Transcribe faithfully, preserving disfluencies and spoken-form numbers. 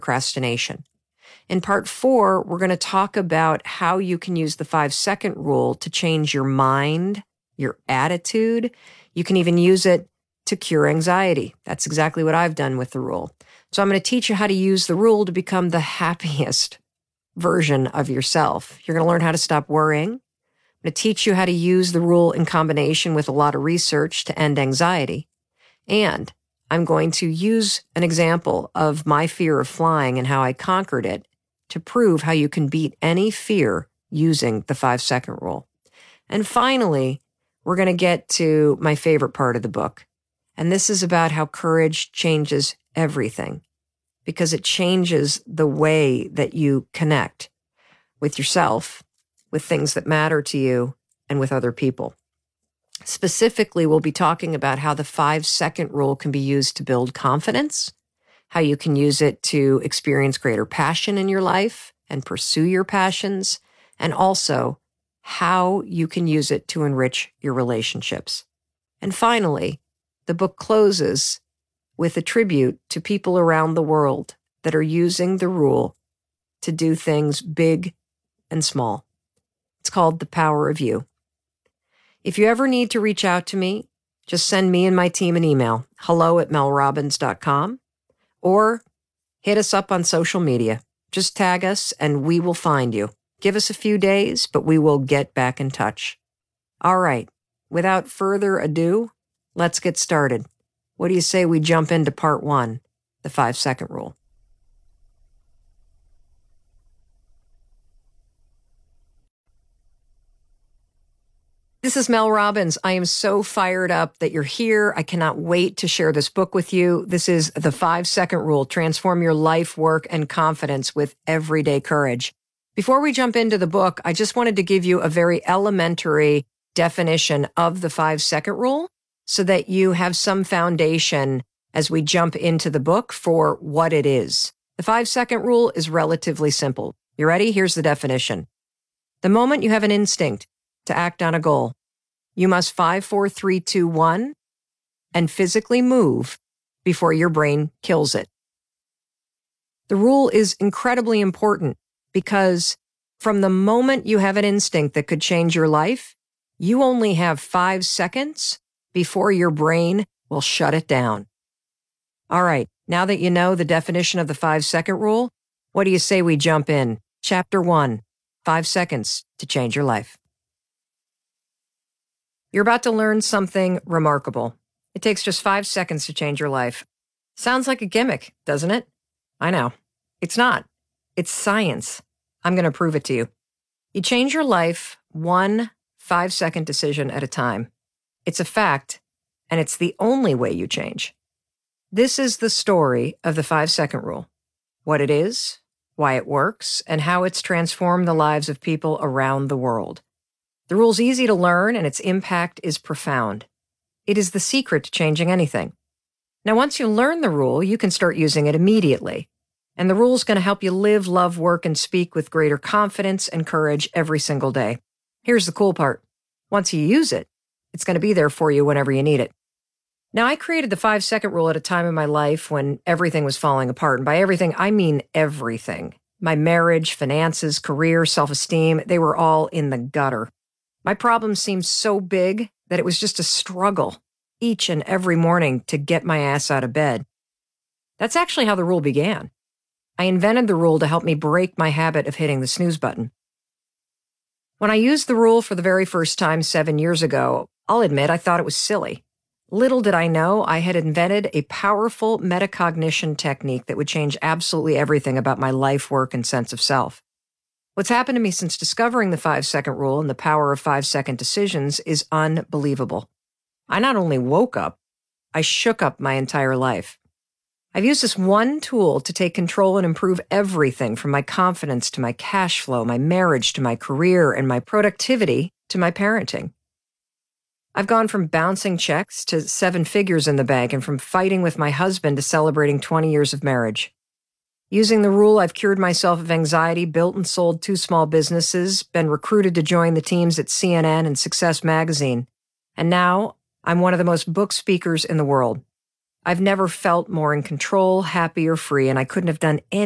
procrastination. In part four, we're going to talk about how you can use the five-second rule to change your mind, your attitude. You can even use it to cure anxiety. That's exactly what I've done with the rule. So I'm going to teach you how to use the rule to become the happiest version of yourself. You're going to learn how to stop worrying. I'm going to teach you how to use the rule in combination with a lot of research to end anxiety. And I'm going to use an example of my fear of flying and how I conquered it to prove how you can beat any fear using the five-second rule. And finally, we're going to get to my favorite part of the book. And this is about how courage changes everything, because it changes the way that you connect with yourself, with things that matter to you, and with other people. Specifically, we'll be talking about how the five-second rule can be used to build confidence, how you can use it to experience greater passion in your life and pursue your passions, and also how you can use it to enrich your relationships. And finally, the book closes with a tribute to people around the world that are using the rule to do things big and small. It's called The Power of You. If you ever need to reach out to me, just send me and my team an email, hello at mel robbins dot com, or hit us up on social media. Just tag us and we will find you. Give us a few days, but we will get back in touch. All right, without further ado, let's get started. What do you say we jump into part one, the five-second rule? This is Mel Robbins. I am so fired up that you're here. I cannot wait to share this book with you. This is The Five-Second Rule. Transform your life, work, and confidence with everyday courage. Before we jump into the book, I just wanted to give you a very elementary definition of the five-second rule so that you have some foundation as we jump into the book for what it is. The five-second rule is relatively simple. You ready? Here's the definition. The moment you have an instinct to act on a goal, you must five, four, three, two, one, and physically move before your brain kills it. The rule is incredibly important because from the moment you have an instinct that could change your life, you only have five seconds before your brain will shut it down. All right, now that you know the definition of the five-second rule, what do you say we jump in? Chapter one, five seconds to change your life. You're about to learn something remarkable. It takes just five seconds to change your life. Sounds like a gimmick, doesn't it? I know. It's not. It's science. I'm going to prove it to you. You change your life one five-second decision at a time. It's a fact, and it's the only way you change. This is the story of the five-second rule. What it is, why it works, and how it's transformed the lives of people around the world. The rule's easy to learn, and its impact is profound. It is the secret to changing anything. Now, once you learn the rule, you can start using it immediately. And the rule's going to help you live, love, work, and speak with greater confidence and courage every single day. Here's the cool part. Once you use it, it's going to be there for you whenever you need it. Now, I created the five-second rule at a time in my life when everything was falling apart. And by everything, I mean everything. My marriage, finances, career, self-esteem, they were all in the gutter. My problems seemed so big that it was just a struggle each and every morning to get my ass out of bed. That's actually how the rule began. I invented the rule to help me break my habit of hitting the snooze button. When I used the rule for the very first time seven years ago, I'll admit I thought it was silly. Little did I know I had invented a powerful metacognition technique that would change absolutely everything about my life, work, and sense of self. What's happened to me since discovering the five-second rule and the power of five-second decisions is unbelievable. I not only woke up, I shook up my entire life. I've used this one tool to take control and improve everything from my confidence to my cash flow, my marriage to my career, and my productivity to my parenting. I've gone from bouncing checks to seven figures in the bank and from fighting with my husband to celebrating twenty years of marriage. Using the rule, I've cured myself of anxiety, built and sold two small businesses, been recruited to join the teams at C N N and Success Magazine, and now I'm one of the most booked speakers in the world. I've never felt more in control, happy, or free, and I couldn't have done any